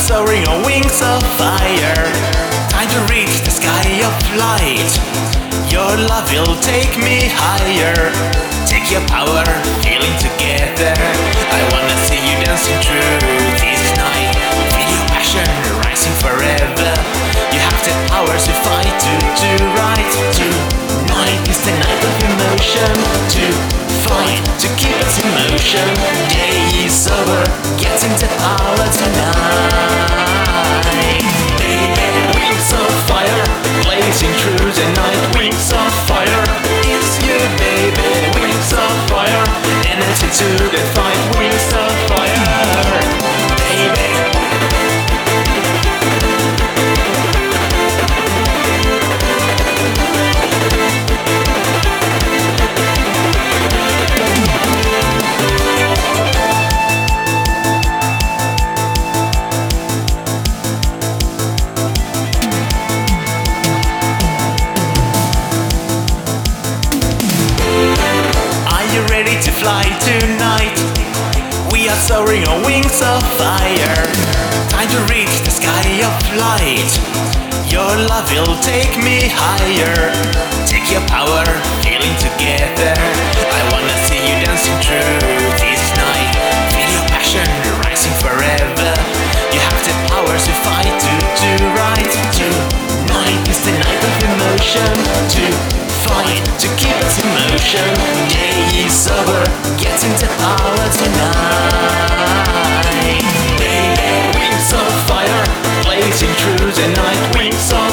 soaring on wings of fire. Time to reach the sky of light. Your love will take me higher. Take your power, feeling together. I wanna see you dancing through this night. Feel your passion rising forever. You have the power to fight, to do right. Tonight is the night of emotion. To fight, to keep us in motion. Day is over, getting the power tonight. Baby, wings of fire, blazing through the night. Wings of fire, it's you, baby. Wings of fire, energy to the fight. Wings of fire, baby. Ready to fly tonight. We are soaring on wings of fire. Time to reach the sky of light. Your love will take me higher. Take your power, feeling together. I wanna see you dancing through this night. Feel your passion rising forever. You have the power to fight, to do right. Tonight is the night of emotion. To fight, to keep us in motion. Day is over, getting the power tonight. Baby, wings of fire, blazing through the night. Wings of